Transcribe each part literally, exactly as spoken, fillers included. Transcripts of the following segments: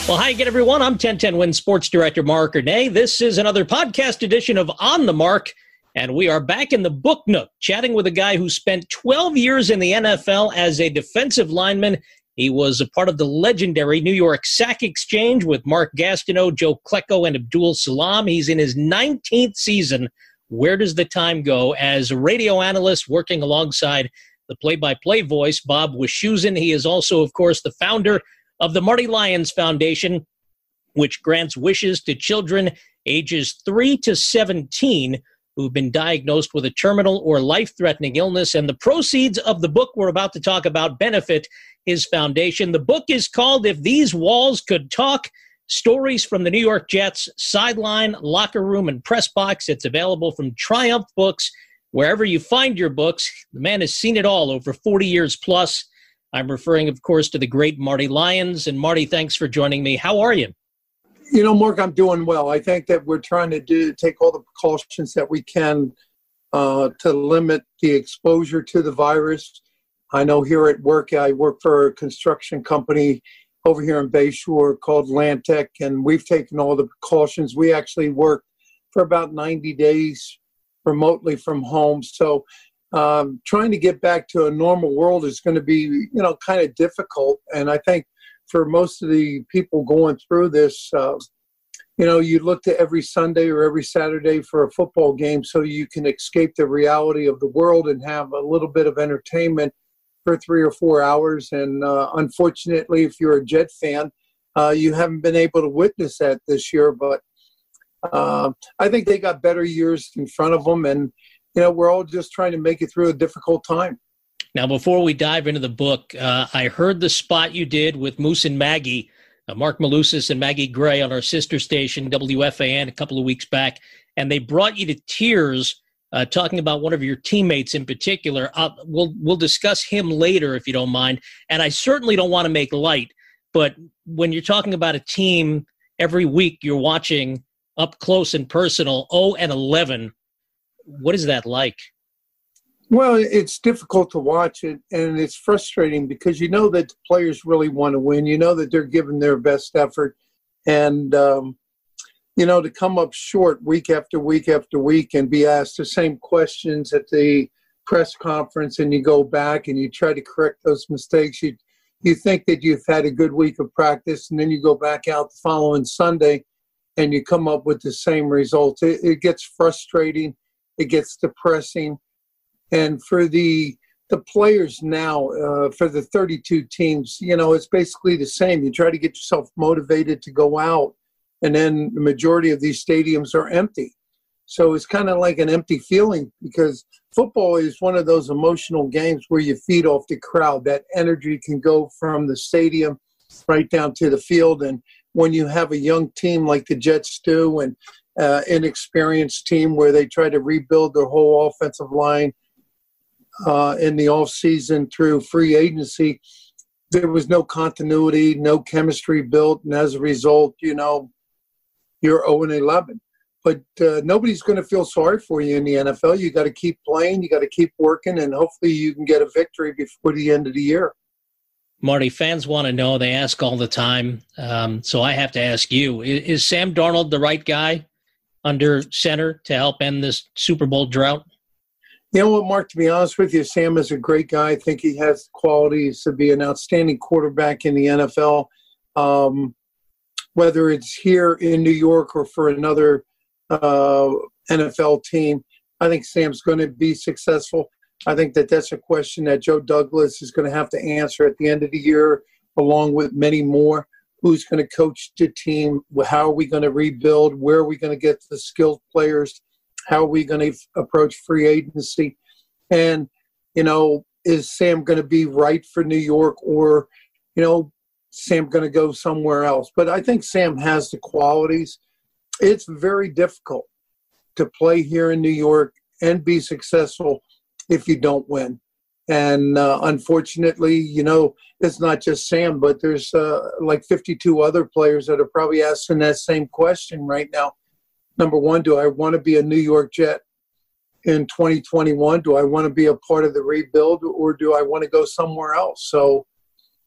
Well, hi again, everyone. I'm ten ten Win Sports Director Mark Ernay. This is another podcast edition of On the Mark, and we are back in the book nook, chatting with a guy who spent twelve years in the N F L as a defensive lineman. He was a part of the legendary New York Sack Exchange with Mark Gastineau, Joe Klecko, and Abdul Salaam. He's in his nineteenth season. Where does the time go? As a radio analyst working alongside the play-by-play voice, Bob Wischusen. He is also, of course, the founder of the Marty Lyons Foundation, which grants wishes to children ages three to seventeen who've been diagnosed with a terminal or life-threatening illness. And the proceeds of the book we're about to talk about benefit his foundation. The book is called If These Walls Could Talk, Stories from the New York Jets Sideline, Locker Room, and Press Box. It's available from Triumph Books, wherever you find your books. The man has seen it all over forty years plus. I'm referring, of course, to the great Marty Lyons. And Marty, thanks for joining me. How are you? You know, Mark, I'm doing well. I think that we're trying to do take all the precautions that we can uh, to limit the exposure to the virus. I know here at work, I work for a construction company over here in Bayshore called Lantec, and we've taken all the precautions. We actually work for about ninety days remotely from home. So um, trying to get back to a normal world is going to be, you know, kind of difficult. And I think for most of the people going through this, uh, you know, you look to every Sunday or every Saturday for a football game so you can escape the reality of the world and have a little bit of entertainment for three or four hours. And uh, unfortunately, if you're a Jet fan, uh, you haven't been able to witness that this year. But uh, I think they got better years in front of them. And, you know, we're all just trying to make it through a difficult time. Now, before we dive into the book, uh, I heard the spot you did with Moose and Maggie, uh, Mark Malusis and Maggie Gray on our sister station, W F A N, a couple of weeks back, and they brought you to tears uh, talking about one of your teammates in particular. Uh, we'll, we'll discuss him later, if you don't mind, and I certainly don't want to make light, but when you're talking about a team every week you're watching up close and personal, oh and eleven, what is that like? Well, it's difficult to watch it, and it's frustrating because you know that the players really want to win. You know that they're giving their best effort. And, um, you know, to come up short week after week after week and be asked the same questions at the press conference, and you go back and you try to correct those mistakes. You, you think that you've had a good week of practice, and then you go back out the following Sunday and you come up with the same results. It, it gets frustrating. It gets depressing. And for the the players now, uh, for the thirty-two teams, you know, it's basically the same. You try to get yourself motivated to go out, and then the majority of these stadiums are empty. So it's kind of like an empty feeling because football is one of those emotional games where you feed off the crowd. That energy can go from the stadium right down to the field. And when you have a young team like the Jets do and uh, inexperienced team where they try to rebuild their whole offensive line, Uh, in the offseason through free agency, there was no continuity, no chemistry built, and as a result, you know, you're oh and eleven. But uh, nobody's going to feel sorry for you in the N F L. You got to keep playing, you got to keep working, and hopefully you can get a victory before the end of the year. Marty, fans want to know, they ask all the time, um, so I have to ask you, is, is Sam Darnold the right guy under center to help end this Super Bowl drought? You know what, Mark, to be honest with you, Sam is a great guy. I think he has the qualities to be an outstanding quarterback in the N F L. Um, whether it's here in New York or for another uh, N F L team, I think Sam's going to be successful. I think that that's a question that Joe Douglas is going to have to answer at the end of the year, along with many more. Who's going to coach the team? How are we going to rebuild? Where are we going to get the skilled players? How are we going to f- approach free agency? And, you know, is Sam going to be right for New York or, you know, Sam going to go somewhere else? But I think Sam has the qualities. It's very difficult to play here in New York and be successful if you don't win. And uh, unfortunately, you know, it's not just Sam, but there's uh, like fifty-two other players that are probably asking that same question right now. Number one, do I want to be a New York Jet in twenty twenty-one? Do I want to be a part of the rebuild, or do I want to go somewhere else? So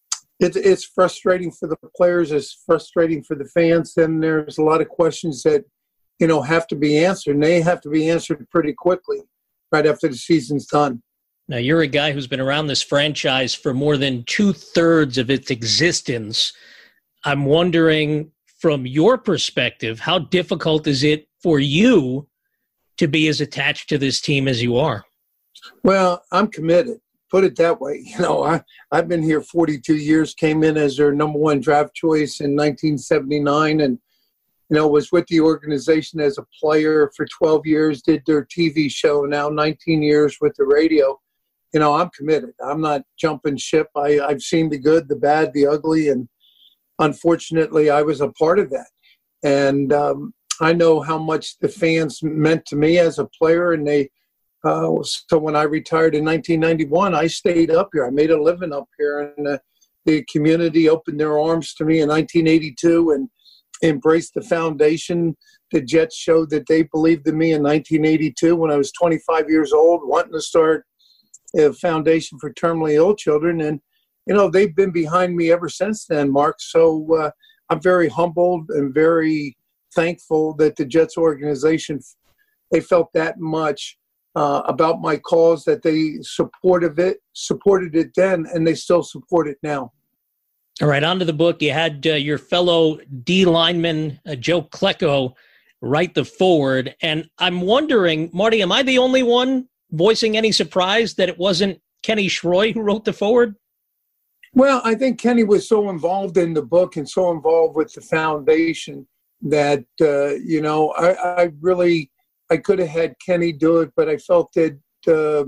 It's it's frustrating for the players. It's frustrating for the fans. And there's a lot of questions that, you know, have to be answered. And they have to be answered pretty quickly right after the season's done. Now, you're a guy who's been around this franchise for more than two-thirds of its existence. I'm wondering, from your perspective, how difficult is it for you to be as attached to this team as you are? Well, I'm committed. Put it that way. You know, I, I've been here forty-two years, came in as their number one draft choice in nineteen seventy-nine, and, you know, was with the organization as a player for twelve years, did their T V show, now nineteen years with the radio. You know, I'm committed. I'm not jumping ship. I, I've seen the good, the bad, the ugly, and unfortunately, I was a part of that. And um, I know how much the fans meant to me as a player, and they Uh, so when I retired in nineteen ninety-one, I stayed up here. I made a living up here, and uh, the community opened their arms to me in nineteen eighty-two and embraced the foundation. The Jets showed that they believed in me in nineteen eighty-two when I was twenty-five years old, wanting to start a foundation for terminally ill children. And, you know, they've been behind me ever since then, Mark. So uh, I'm very humbled and very thankful that the Jets organization, they felt that much Uh, about my cause, that they supported it, supported it then, and they still support it now. All right, on to the book. You had uh, your fellow D lineman, uh, Joe Klecko, write the foreword. And I'm wondering, Marty, am I the only one voicing any surprise that it wasn't Kenny Schroy who wrote the foreword? Well, I think Kenny was so involved in the book and so involved with the foundation that, uh, you know, I, I really – I could have had Kenny do it, but I felt that uh,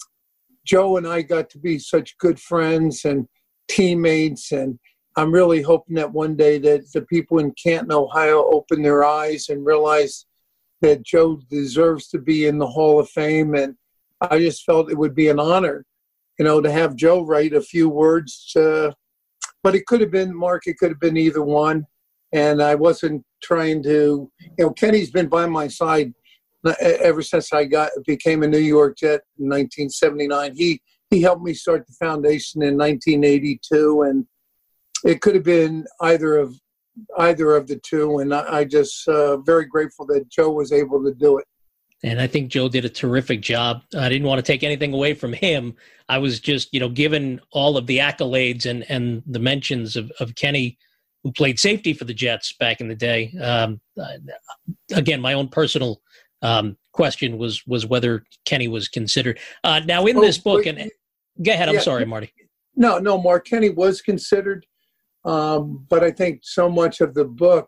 Joe and I got to be such good friends and teammates, and I'm really hoping that one day that the people in Canton, Ohio, open their eyes and realize that Joe deserves to be in the Hall of Fame. And I just felt it would be an honor, you know, to have Joe write a few words. Uh, but it could have been, Mark, it could have been either one. And I wasn't trying to, you know, Kenny's been by my side ever since I got became a New York Jet in nineteen seventy-nine. He he helped me start the foundation in nineteen eighty-two, and it could have been either of either of the two. And I, I just uh, very grateful that Joe was able to do it. And I think Joe did a terrific job. I didn't want to take anything away from him. I was just, you know, given all of the accolades and and the mentions of of Kenny, who played safety for the Jets back in the day. Um, again, my own personal Um, question was was whether Kenny was considered. Uh, now, in oh, this book, and go ahead. I'm yeah, sorry, Marty. No, no, Mark, Kenny was considered, um, but I think so much of the book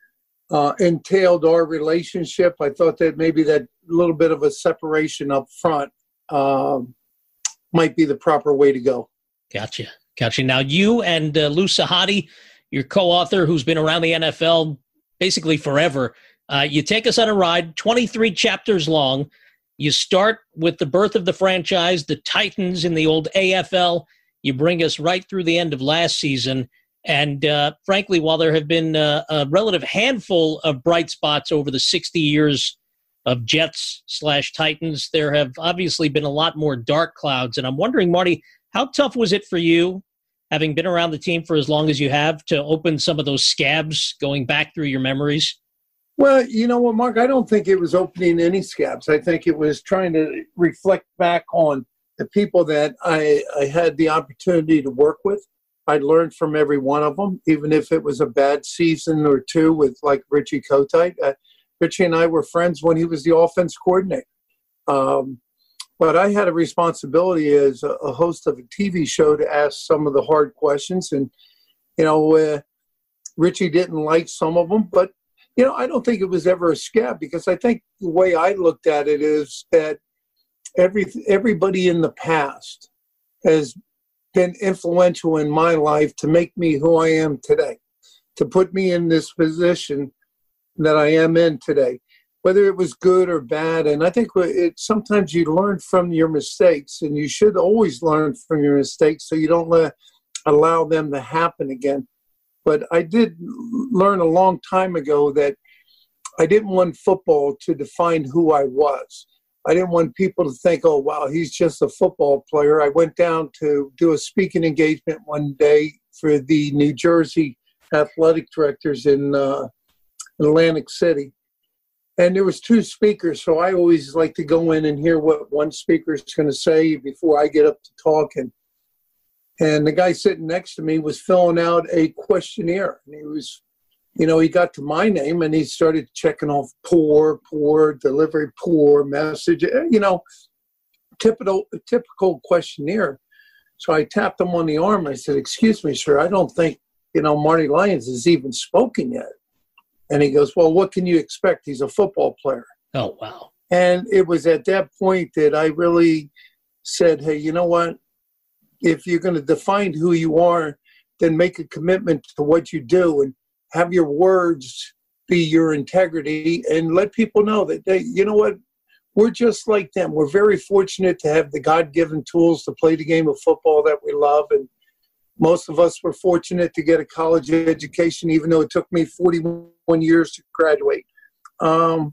uh, entailed our relationship. I thought that maybe that little bit of a separation up front um, might be the proper way to go. Gotcha, gotcha. Now, you and uh, Lou Sahadi, your co-author, who's been around the N F L basically forever. Uh, you take us on a ride, twenty-three chapters long. You start with the birth of the franchise, the Titans in the old A F L. You bring us right through the end of last season. And uh, frankly, while there have been uh, a relative handful of bright spots over the sixty years of Jets slash Titans, there have obviously been a lot more dark clouds. And I'm wondering, Marty, how tough was it for you, having been around the team for as long as you have, to open some of those scabs going back through your memories? Well, you know what, Mark, I don't think it was opening any scabs. I think it was trying to reflect back on the people that I, I had the opportunity to work with. I learned from every one of them, even if it was a bad season or two with, like, Richie Kotite. Uh, Richie and I were friends when he was the offense coordinator. Um, but I had a responsibility as a, a host of a T V show to ask some of the hard questions. And, you know, uh, Richie didn't like some of them, but you know, I don't think it was ever a scab, because I think the way I looked at it is that every everybody in the past has been influential in my life to make me who I am today, to put me in this position that I am in today, whether it was good or bad. And I think it, sometimes you learn from your mistakes, and you should always learn from your mistakes so you don't let, allow them to happen again. But I did learn a long time ago that I didn't want football to define who I was. I didn't want people to think, oh, wow, he's just a football player. I went down to do a speaking engagement one day for the New Jersey athletic directors in uh, Atlantic City. And there was two speakers, so I always like to go in and hear what one speaker is going to say before I get up to talk. And, and the guy sitting next to me was filling out a questionnaire. And he was, you know, he got to my name and he started checking off poor, poor, delivery poor, message, you know, typical, typical questionnaire. So I tapped him on the arm. I said, excuse me, sir, I don't think, you know, Marty Lyons has even spoken yet. And he goes, well, what can you expect? He's a football player. Oh, wow. And it was at that point that I really said, hey, you know what? If you're going to define who you are, then make a commitment to what you do and have your words be your integrity and let people know that, they, you know what? We're just like them. We're very fortunate to have the God-given tools to play the game of football that we love. And most of us were fortunate to get a college education, even though it took me forty-one years to graduate. Um,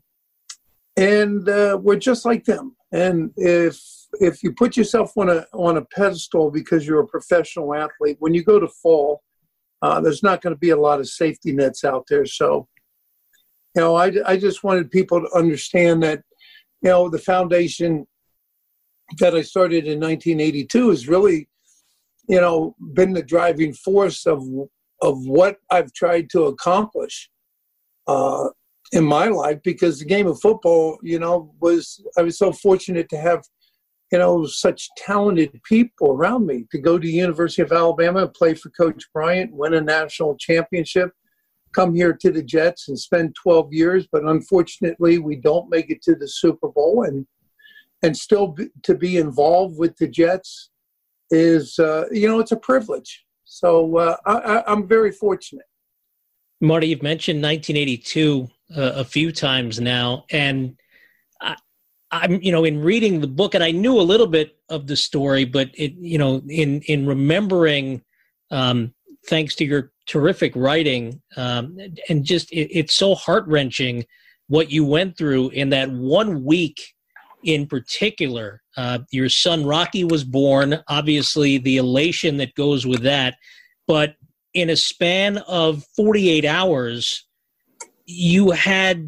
and uh, we're just like them. And if if you put yourself on a on a pedestal because you're a professional athlete, when you go to fall, uh, there's not going to be a lot of safety nets out there. So, you know, I, I just wanted people to understand that, you know, the foundation that I started in nineteen eighty-two is really, you know, been the driving force of of what I've tried to accomplish uh, in my life, because the game of football, you know, was, I was so fortunate to have, you know, such talented people around me, to go to the University of Alabama, play for Coach Bryant, win a national championship, come here to the Jets and spend twelve years, but unfortunately we don't make it to the Super Bowl, and and still be, to be involved with the Jets is, uh, you know, it's a privilege. So uh, I, I'm very fortunate. Marty, you've mentioned nineteen eighty-two uh, a few times now, and I, I'm, you know, in reading the book, and I knew a little bit of the story, but it, you know, in in remembering, um, thanks to your terrific writing, um, and just it, it's so heart wrenching what you went through in that one week. In particular, uh, your son Rocky was born, obviously the elation that goes with that, but in a span of forty-eight hours, you had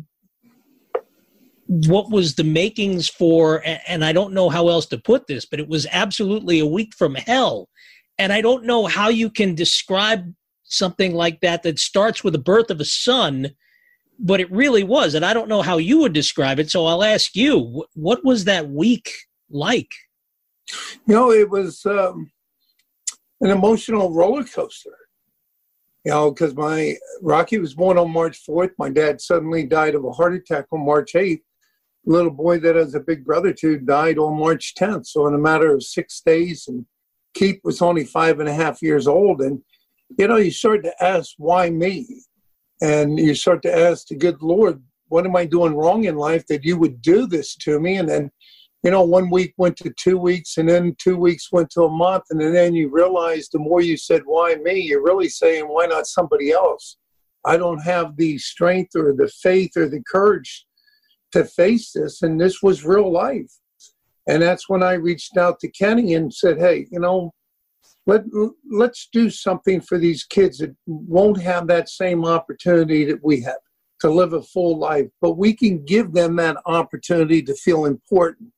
what was the makings for, and I don't know how else to put this, but it was absolutely a week from hell. And I don't know how you can describe something like that that starts with the birth of a son, but it really was. And I don't know how you would describe it, so I'll ask you, what was that week like? You know, it was um, an emotional roller coaster. You know, because my Rocky was born on March fourth. My dad suddenly died of a heart attack on March eighth. The little boy that I was a big brother to died on March tenth. So in a matter of six days, and Keith was only five and a half years old. And, you know, you start to ask, why me? And you start to ask the good Lord, what am I doing wrong in life that you would do this to me? And then, you know, one week went to two weeks, and then two weeks went to a month. And then you realize the more you said, why me, you're really saying, why not somebody else? I don't have the strength or the faith or the courage to face this. And this was real life. And that's when I reached out to Kenny and said, hey, you know, Let, let's do something for these kids that won't have that same opportunity that we have to live a full life, but we can give them that opportunity to feel important.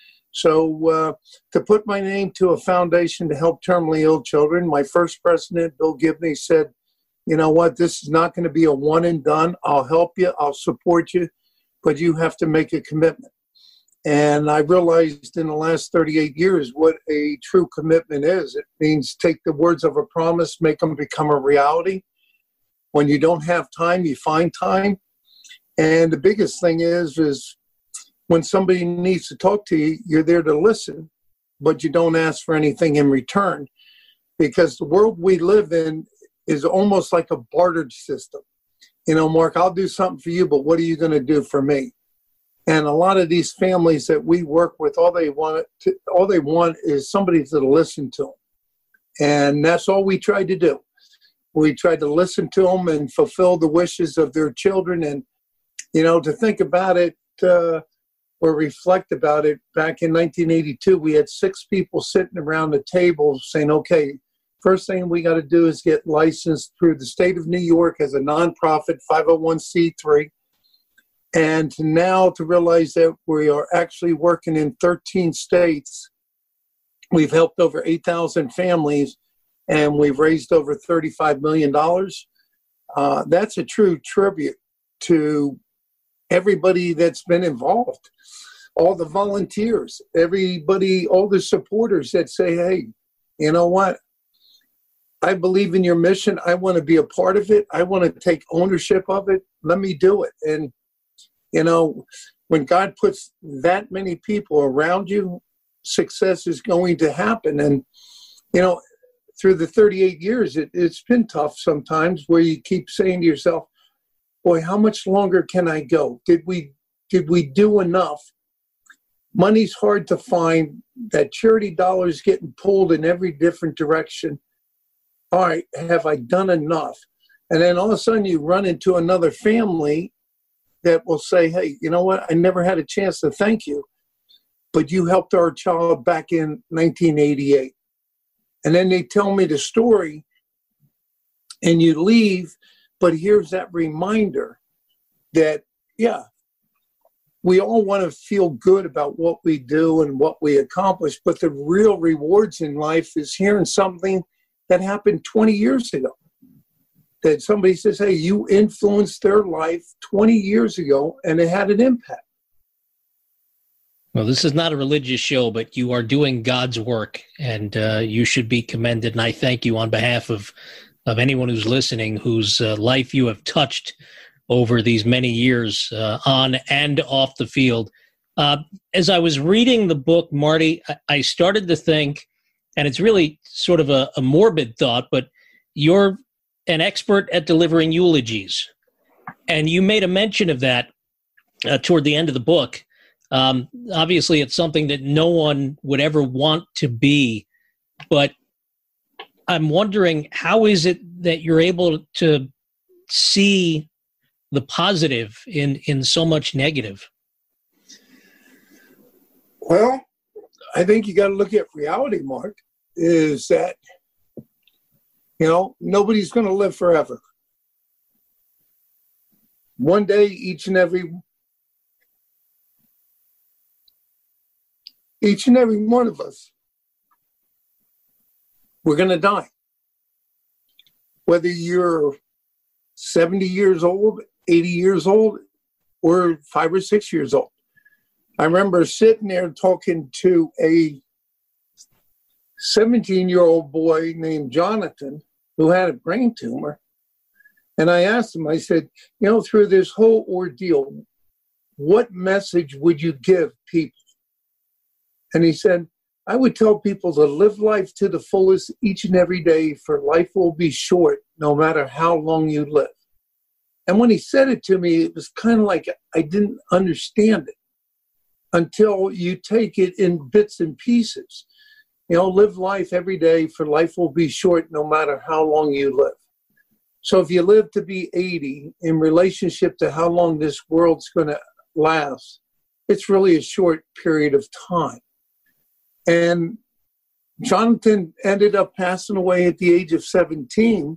So uh, to put my name to a foundation to help terminally ill children, my first president, Bill Gibney, said, you know what, this is not going to be a one and done. I'll help you, I'll support you, but you have to make a commitment. And I realized in the last thirty-eight years what a true commitment is. It means take the words of a promise, make them become a reality. When you don't have time, you find time. And the biggest thing is, is when somebody needs to talk to you, you're there to listen, but you don't ask for anything in return. Because the world we live in is almost like a bartered system. You know, Mark, I'll do something for you, but what are you going to do for me? And a lot of these families that we work with, all they want to, all they want is somebody to listen to them. And that's all we tried to do. We tried to listen to them and fulfill the wishes of their children. And, you know, to think about it uh, or reflect about it, back in nineteen eighty-two, we had six people sitting around the table saying, okay, First thing we got to do is get licensed through the state of New York as a nonprofit five oh one c three. And now to realize that we are actually working in thirteen states. We've helped over eight thousand families, and we've raised over thirty-five million dollars. Uh, that's a true tribute to everybody that's been involved, all the volunteers, everybody, all the supporters that say, hey, you know what? I believe in your mission. I want to be a part of it. I want to take ownership of it. Let me do it. And, you know, when God puts that many people around you, success is going to happen. And, you know, through the thirty-eight years, it, it's been tough sometimes where you keep saying to yourself, boy, how much longer can I go? Did we, did we do enough? Money's hard to find. That charity dollars getting pulled in every different direction. All right, have I done enough? And then all of a sudden you run into another family that will say, hey, you know what? I never had a chance to thank you, but you helped our child back in nineteen eighty-eight. And then they tell me the story and you leave, but here's that reminder that, yeah, we all want to feel good about what we do and what we accomplish, but the real rewards in life is hearing something that happened twenty years ago. That somebody says, hey, you influenced their life twenty years ago and it had an impact. Well, this is not a religious show, but you are doing God's work, and uh, you should be commended. And I thank you on behalf of, of anyone who's listening, whose uh, life you have touched over these many years uh, on and off the field. Uh, as I was reading the book, Marty, I, I started to think, and it's really sort of a, a morbid thought, but you're an expert at delivering eulogies. And you made a mention of that uh, toward the end of the book. Um, obviously, it's something that no one would ever want to be, but I'm wondering, how is it that you're able to see the positive in, in so much negative? Well, I think you got to look at reality, Mark, is that, you know, nobody's going to live forever. One day, each and every Each and every one of us, we're going to die. Whether you're seventy years old, eighty years old, or five or six years old. I remember sitting there talking to a seventeen-year-old boy named Jonathan who had a brain tumor. And I asked him, I said, you know, through this whole ordeal, what message would you give people? And he said, I would tell people to live life to the fullest each and every day, for life will be short no matter how long you live. And when he said it to me, it was kind of like I didn't understand it until you take it in bits and pieces. You know, live life every day, for life will be short no matter how long you live. So if you live to be eighty, in relationship to how long this world's going to last, it's really a short period of time. And Jonathan ended up passing away at the age of seventeen.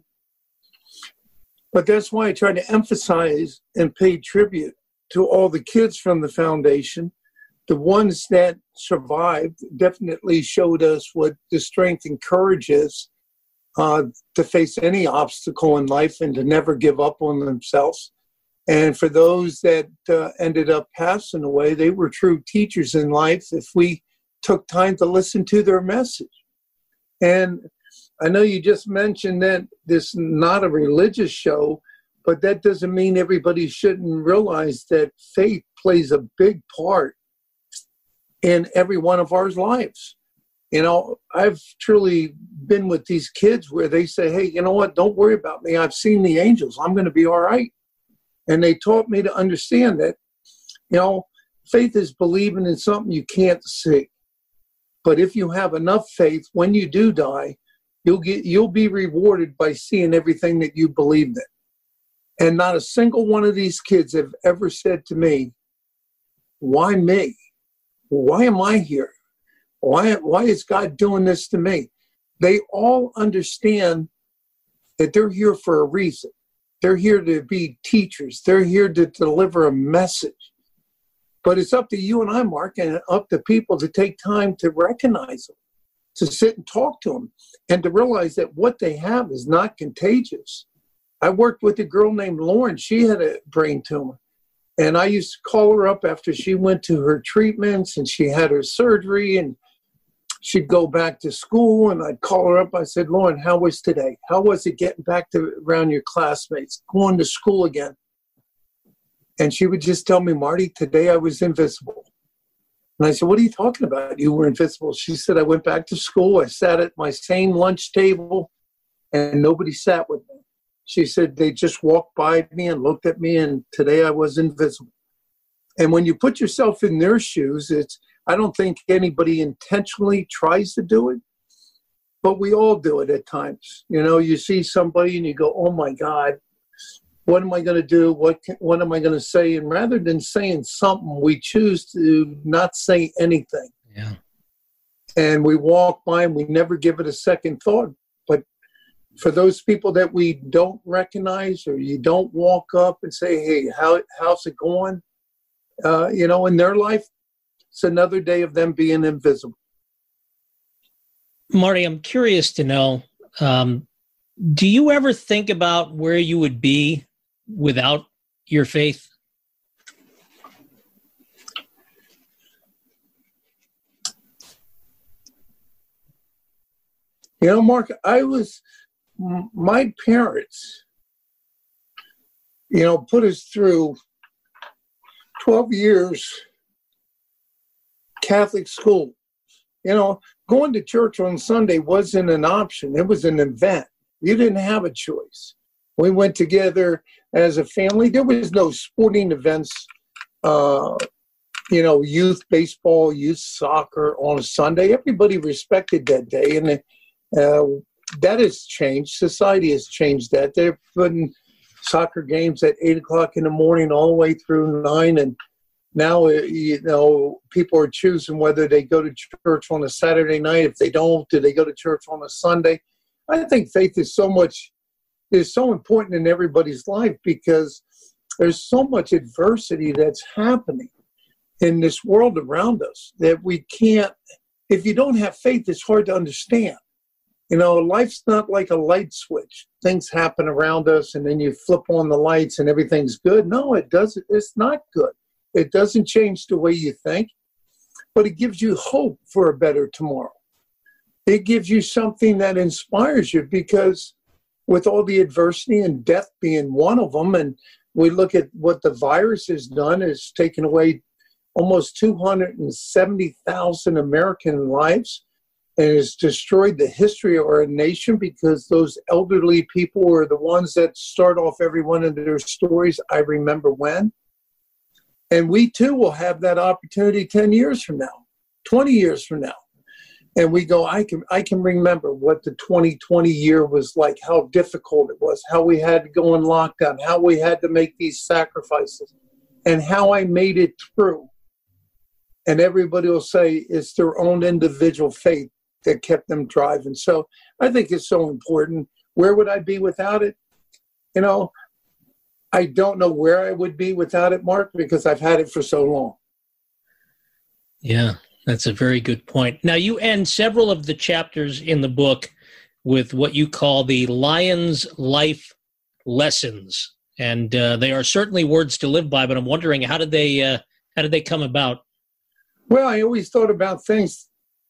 But that's why I try to emphasize and pay tribute to all the kids from the foundation. The ones that survived definitely showed us what the strength and courage is uh, to face any obstacle in life and to never give up on themselves. And for those that uh, ended up passing away, they were true teachers in life if we took time to listen to their message. And I know you just mentioned that this is not a religious show, but that doesn't mean everybody shouldn't realize that faith plays a big part in every one of our lives. You know, I've truly been with these kids where they say, hey, you know what, don't worry about me. I've seen the angels. I'm going to be all right. And they taught me to understand that, you know, faith is believing in something you can't see. But if you have enough faith, when you do die, you'll get you'll be rewarded by seeing everything that you believed in. And not a single one of these kids have ever said to me, why me? Why am I here? Why, why is God doing this to me? they all understand that they're here for a reason. They're here to be teachers. They're here to deliver a message. But it's up to you and I, Mark, and up to people to take time to recognize them, to sit and talk to them, and to realize that what they have is not contagious. I worked with a girl named Lauren. She had a brain tumor. And I used to call her up after she went to her treatments and she had her surgery, and she'd go back to school, and I'd call her up. I said, Lauren, how was today? How was it getting back to around your classmates, going to school again? And she would just tell me, Marty, today I was invisible. And I said, what are you talking about? You were invisible. She said, I went back to school. I sat at my same lunch table, and nobody sat with me. She said, they just walked by me and looked at me, and today I was invisible. And when you put yourself in their shoes, it's, I don't think anybody intentionally tries to do it, but we all do it at times. You know, you see somebody and you go, oh my God, what am I going to do? What can, what am I going to say? And rather than saying something, we choose to not say anything. Yeah. And we walk by and we never give it a second thought. But for those people that we don't recognize, or you don't walk up and say, hey, how how's it going? Uh, you know, in their life, it's another day of them being invisible. Marty, I'm curious to know, um, do you ever think about where you would be without your faith? You know, Mark, I was, my parents, you know, put us through twelve years Catholic school. You know, going to church on Sunday wasn't an option. It was an event. You didn't have a choice. We went together as a family. There was no sporting events, uh, you know, youth baseball, youth soccer on a Sunday. Everybody respected that day. And uh, that has changed. Society has changed that. They're putting soccer games at eight o'clock in the morning all the way through nine. And now, you know, people are choosing whether they go to church on a Saturday night. If they don't, do they go to church on a Sunday? I think faith is so much, is so important in everybody's life, because there's so much adversity that's happening in this world around us that we can't, if you don't have faith, it's hard to understand. You know, life's not like a light switch. Things happen around us and then you flip on the lights and everything's good. No, it doesn't. It's not good. It doesn't change the way you think, but it gives you hope for a better tomorrow. It gives you something that inspires you, because with all the adversity and death being one of them, and we look at what the virus has done, is taken away almost two hundred seventy thousand American lives, and has destroyed the history of our nation, because those elderly people are the ones that start off every one of their stories, I remember when. And we too will have that opportunity ten years from now, twenty years from now. And we go, I can I can remember what the twenty twenty year was like, how difficult it was, how we had to go in lockdown, how we had to make these sacrifices, and how I made it through. And everybody will say it's their own individual faith that kept them driving. So I think it's so important. Where would I be without it? You know, I don't know where I would be without it, Mark, because I've had it for so long. Yeah, that's a very good point. Now, you end several of the chapters in the book with what you call the Lion's Life Lessons. And uh, they are certainly words to live by, but I'm wondering, how did they, uh, how did they come about? Well, I always thought about things,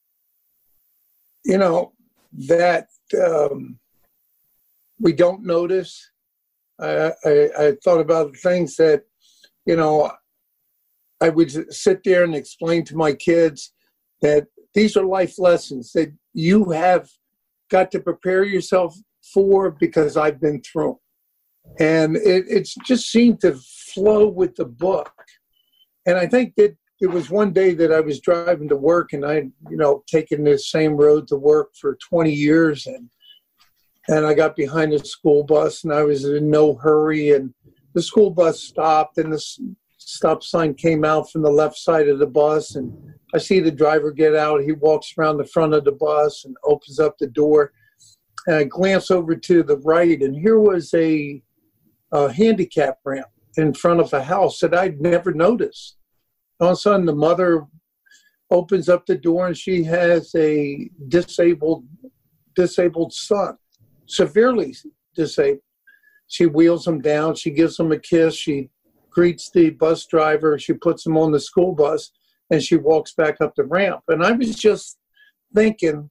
you know, that um, we don't notice. I, I, I thought about things that, you know, I would sit there and explain to my kids that these are life lessons that you have got to prepare yourself for, because I've been through. And it it's just seemed to flow with the book. And I think that it was one day that I was driving to work, and I, you know, taken this same road to work for twenty years, and and I got behind a school bus, and I was in no hurry, and the school bus stopped, and the stop sign came out from the left side of the bus, and I see the driver get out. He walks around the front of the bus and opens up the door. And I glance over to the right, and here was a, a handicap ramp in front of a house that I'd never noticed. All of a sudden, the mother opens up the door, and she has a disabled disabled son, severely disabled. She wheels him down. She gives him a kiss. She greets the bus driver. She puts him on the school bus, and she walks back up the ramp. And I was just thinking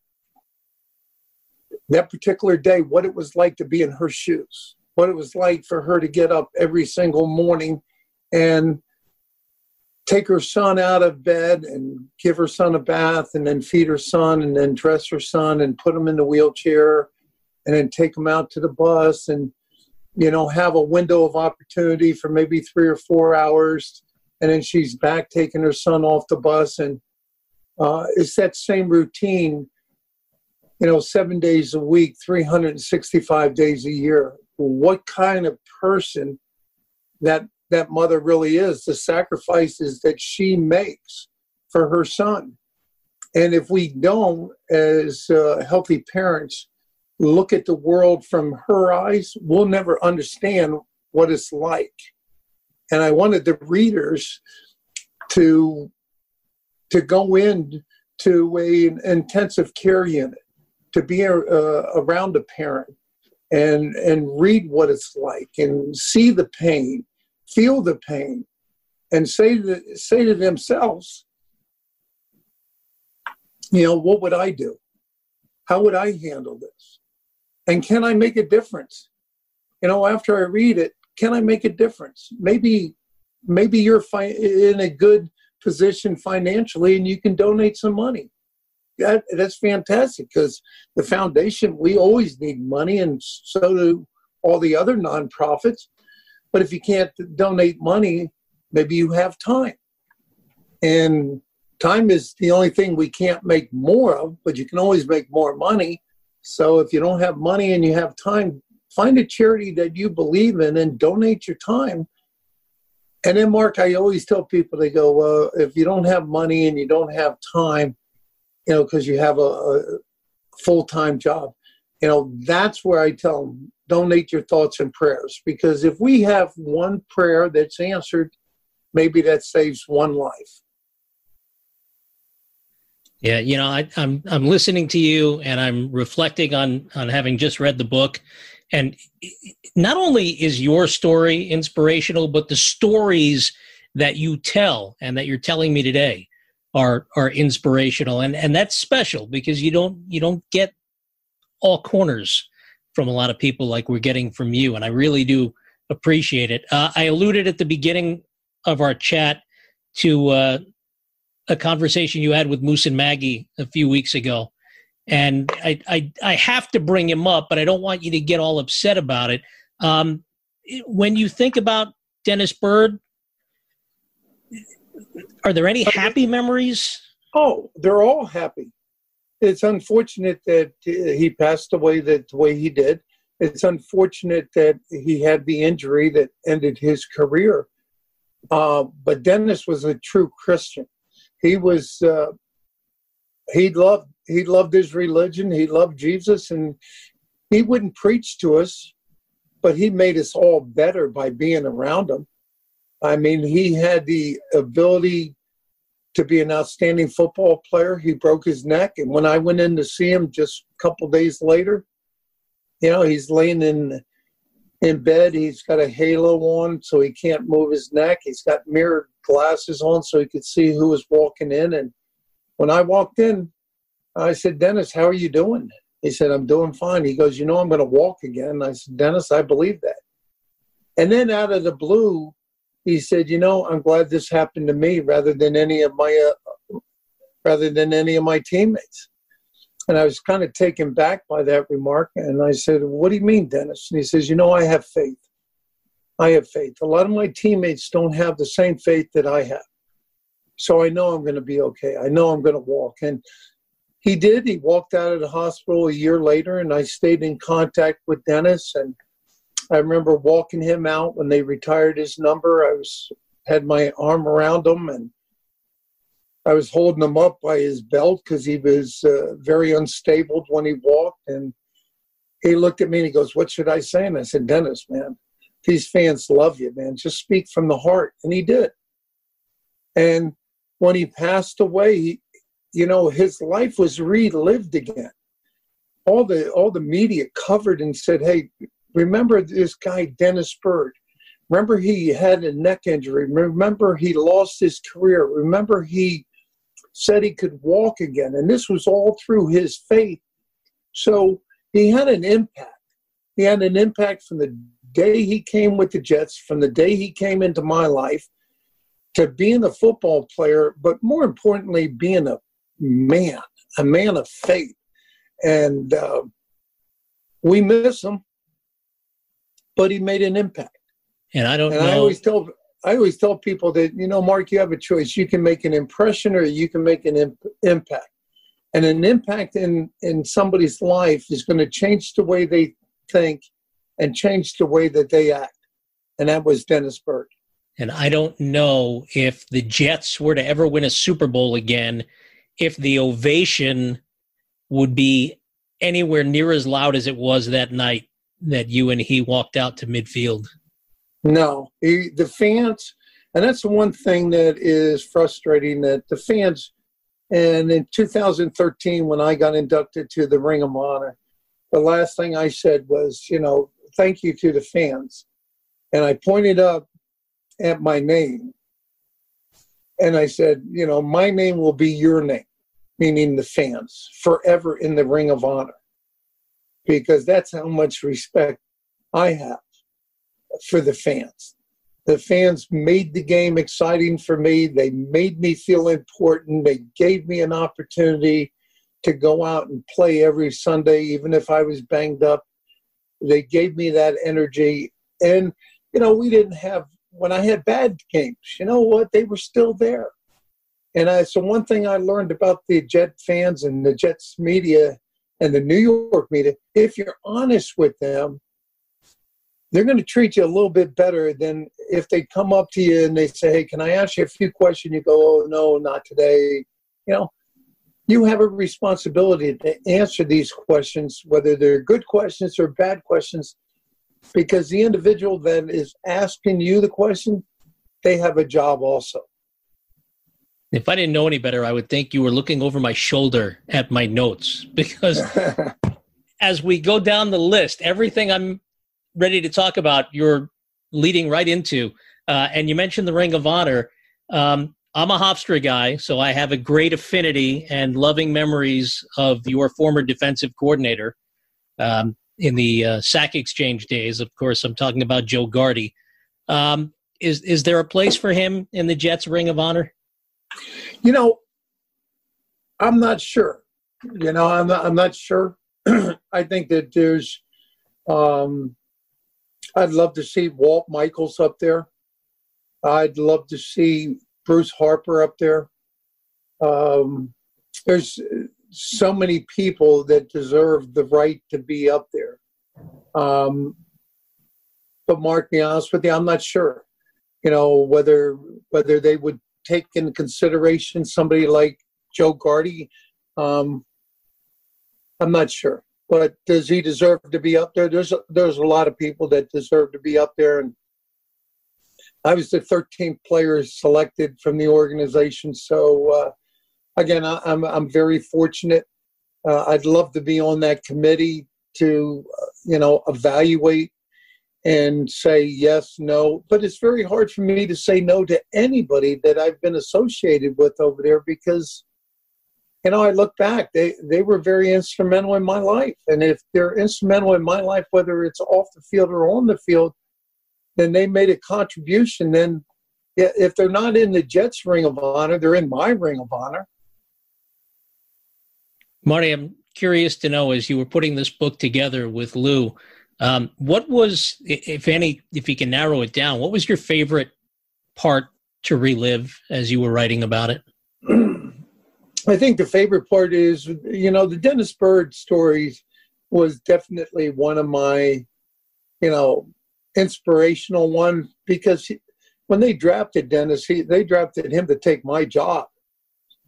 that particular day what it was like to be in her shoes, what it was like for her to get up every single morning and take her son out of bed and give her son a bath and then feed her son and then dress her son and put him in the wheelchair and then take him out to the bus and, you know, have a window of opportunity for maybe three or four hours. And then she's back taking her son off the bus. And uh, it's that same routine, you know, seven days a week, three hundred sixty-five days a year. What kind of person that that mother really is, the sacrifices that she makes for her son. And if we don't, as uh, healthy parents, look at the world from her eyes, we'll never understand what it's like. And I wanted the readers to, to go in to a, an intensive care unit, to be uh, around a parent and, and read what it's like and see the pain, feel the pain, and say to, say to themselves, you know, what would I do? How would I handle this? And can I make a difference? You know, after I read it, can I make a difference? Maybe, maybe you're fi- in a good position financially and you can donate some money. That, that's fantastic, because the foundation, we always need money, and so do all the other nonprofits. But if you can't donate money, maybe you have time. And time is the only thing we can't make more of, but you can always make more money. So if you don't have money and you have time, find a charity that you believe in and donate your time. And then, Mark, I always tell people, they go, well, if you don't have money and you don't have time, you know, because you have a, a full-time job, you know, that's where I tell them, donate your thoughts and prayers. Because if we have one prayer that's answered, maybe that saves one life. Yeah, you know, I, I'm I'm listening to you, and I'm reflecting on on having just read the book. And not only is your story inspirational, but the stories that you tell and that you're telling me today are are inspirational, and and that's special, because you don't you don't get all corners from a lot of people like we're getting from you, and I really do appreciate it. Uh, I alluded at the beginning of our chat to uh, a conversation you had with Moose and Maggie a few weeks ago, and I, I I have to bring him up, but I don't want you to get all upset about it. Um, when you think about Dennis Byrd, are there any happy memories? Oh, they're all happy. It's unfortunate that he passed away that the way he did. It's unfortunate that he had the injury that ended his career. Uh, but Dennis was a true Christian. He was. Uh, he loved. He loved his religion. He loved Jesus, and he wouldn't preach to us, but he made us all better by being around him. I mean, he had the ability to be an outstanding football player. He broke his neck, and when I went in to see him just a couple days later, you know, he's laying in in bed. He's got a halo on, so he can't move his neck. He's got mirrored glasses on, so he could see who was walking in. And when I walked in, I said, Dennis, how are you doing? He said, I'm doing fine. He goes, you know, I'm going to walk again. I said, Dennis, I believe that. And then out of the blue, he said, you know, I'm glad this happened to me rather than any of my uh, rather than any of my teammates. And I was kind of taken back by that remark. And I said, what do you mean, Dennis? And he says, you know, I have faith. I have faith. A lot of my teammates don't have the same faith that I have. So I know I'm going to be okay. I know I'm going to walk. And he did. He walked out of the hospital a year later, and I stayed in contact with Dennis. And I remember walking him out when they retired his number. I was had my arm around him, and I was holding him up by his belt because he was uh, very unstable when he walked. And he looked at me and he goes, "What should I say?" And I said, "Dennis, man, these fans love you, man. Just speak from the heart." And he did. And when he passed away, he, you know, his life was relived again. All the all the media covered and said, "Hey, remember this guy, Dennis Byrd. Remember he had a neck injury. Remember he lost his career. Remember he said he could walk again." And this was all through his faith. So he had an impact. He had an impact from the day he came with the Jets, from the day he came into my life, to being a football player, but more importantly, being a man, a man of faith. And uh, we miss him, but he made an impact. And I don't and know. I always tell I always tell people that, you know, Mark, you have a choice. You can make an impression or you can make an imp- impact. And an impact in, in somebody's life is going to change the way they think and change the way that they act. And that was Dennis Byrd. And I don't know if the Jets were to ever win a Super Bowl again, if the ovation would be anywhere near as loud as it was that night that you and he walked out to midfield. No, he, the fans, and that's the one thing that is frustrating, that the fans, and in two thousand thirteen, when I got inducted to the Ring of Honor, the last thing I said was, you know, thank you to the fans. And I pointed up at my name, and I said, you know, my name will be your name, meaning the fans, forever in the Ring of Honor, because that's how much respect I have for the fans. The fans made the game exciting for me. They made me feel important. They gave me an opportunity to go out and play every Sunday, even if I was banged up. They gave me that energy. And, you know, we didn't have, when I had bad games, you know what? They were still there. And I, so one thing I learned about the Jet fans and the Jets media and the New York media, if you're honest with them, they're going to treat you a little bit better than if they come up to you and they say, "Hey, can I ask you a few questions?" You go, "Oh, no, not today." You know, you have a responsibility to answer these questions, whether they're good questions or bad questions, because the individual that is asking you the question, they have a job also. If I didn't know any better, I would think you were looking over my shoulder at my notes, because as we go down the list, everything I'm ready to talk about, you're leading right into. Uh, and you mentioned the Ring of Honor. Um, I'm a Hofstra guy, so I have a great affinity and loving memories of your former defensive coordinator um, in the uh, sack exchange days. Of course, I'm talking about Joe Gardy. Um, is is there a place for him in the Jets Ring of Honor? You know, I'm not sure. You know, I'm not, I'm not sure. I think that there's um, – I'd love to see Walt Michaels up there. I'd love to see Bruce Harper up there. Um, there's so many people that deserve the right to be up there. Um, but Mark, to be honest with you, I'm not sure. You know, whether whether they would take into consideration somebody like Joe Gardy. Um, I'm not sure. But does he deserve to be up there? There's a, there's a lot of people that deserve to be up there. And I was the thirteenth player selected from the organization. So, uh, again, I, I'm I'm very fortunate. Uh, I'd love to be on that committee to, uh, you know, evaluate and say yes, no. But it's very hard for me to say no to anybody that I've been associated with over there, because you know, I look back, they, they were very instrumental in my life. And if they're instrumental in my life, whether it's off the field or on the field, then they made a contribution. Then if they're not in the Jets Ring of Honor, they're in my Ring of Honor. Marty, I'm curious to know, as you were putting this book together with Lou, um, what was, if any, if you can narrow it down, what was your favorite part to relive as you were writing about it? I think the favorite part is, you know, the Dennis Byrd stories was definitely one of my, you know, inspirational one, because he, when they drafted Dennis, he, they drafted him to take my job.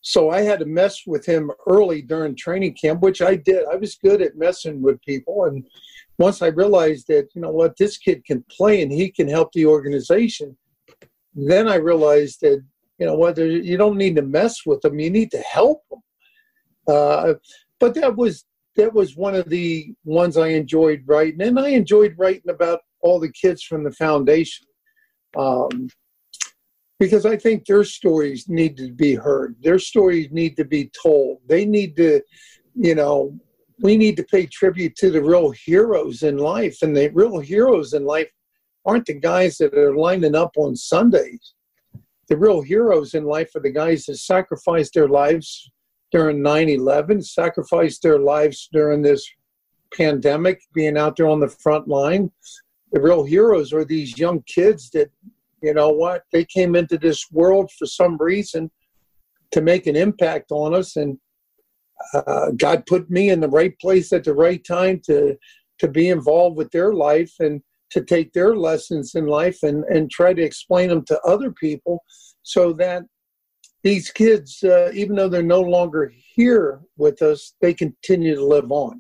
So I had to mess with him early during training camp, which I did. I was good at messing with people. And once I realized that, you know what, this kid can play and he can help the organization, then I realized that, you know what, you don't need to mess with them. You need to help them. Uh, but that was that was one of the ones I enjoyed writing. And I enjoyed writing about all the kids from the foundation. Um, because I think their stories need to be heard. Their stories need to be told. They need to, you know, we need to pay tribute to the real heroes in life. And the real heroes in life aren't the guys that are lining up on Sundays. The real heroes in life are the guys that sacrificed their lives during nine eleven, sacrificed their lives during this pandemic, being out there on the front line. The real heroes are these young kids that, you know what, they came into this world for some reason to make an impact on us. And uh, God put me in the right place at the right time to to be involved with their life and to take their lessons in life and, and try to explain them to other people so that these kids, uh, even though they're no longer here with us, they continue to live on.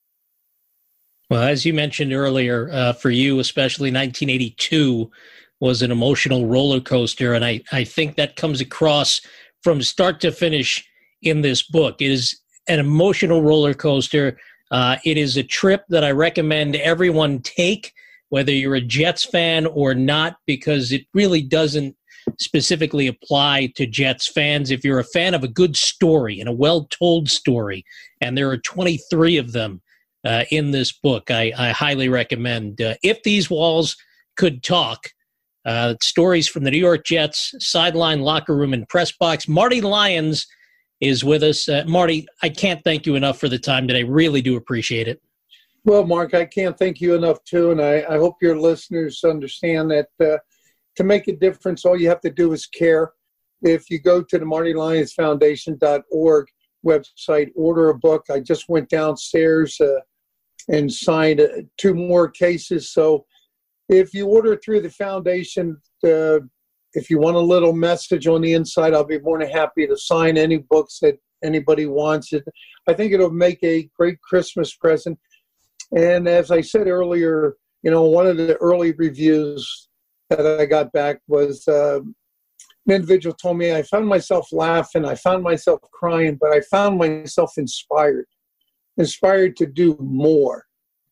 Well, as you mentioned earlier, uh, for you, especially nineteen eighty-two was an emotional roller coaster, and I, I think that comes across from start to finish in this book. It is an emotional roller coaster. Uh, it is a trip that I recommend everyone take, whether you're a Jets fan or not, because it really doesn't specifically apply to Jets fans. If you're a fan of a good story and a well-told story, and there are twenty-three of them uh, in this book, I, I highly recommend uh, If These Walls Could Talk, uh, stories from the New York Jets, sideline, locker room, and press box. Marty Lyons is with us. Uh, Marty, I can't thank you enough for the time today. Really do appreciate it. Well, Mark, I can't thank you enough, too, and I, I hope your listeners understand that uh, to make a difference, all you have to do is care. If you go to the Marty Lyons Foundation dot org website, order a book. I just went downstairs uh, and signed uh, two more cases. So if you order through the foundation, uh, if you want a little message on the inside, I'll be more than happy to sign any books that anybody wants. It. I think it'll make a great Christmas present. And as I said earlier, you know, one of the early reviews that I got back was uh, an individual told me, I found myself laughing, I found myself crying, but I found myself inspired, inspired to do more.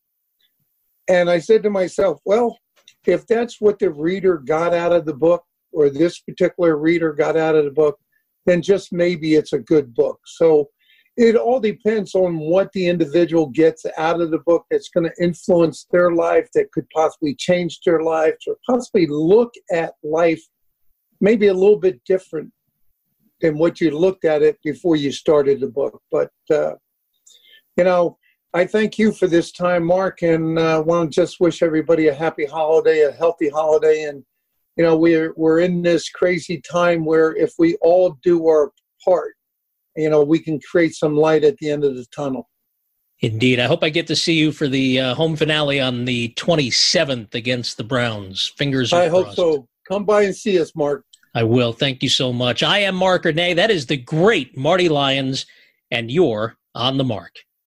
And I said to myself, well, if that's what the reader got out of the book, or this particular reader got out of the book, then just maybe it's a good book. So it all depends on what the individual gets out of the book that's going to influence their life, that could possibly change their lives, or possibly look at life maybe a little bit different than what you looked at it before you started the book. But, uh, you know, I thank you for this time, Mark, and I uh, want to just wish everybody a happy holiday, a healthy holiday. And, you know, we're, we're in this crazy time where if we all do our part, you know, we can create some light at the end of the tunnel. Indeed. I hope I get to see you for the uh, home finale on the twenty-seventh against the Browns. Fingers are I crossed. hope so. Come by and see us, Mark. I will. Thank you so much. I am Mark Ernay. That is the great Marty Lyons, and you're on the mark.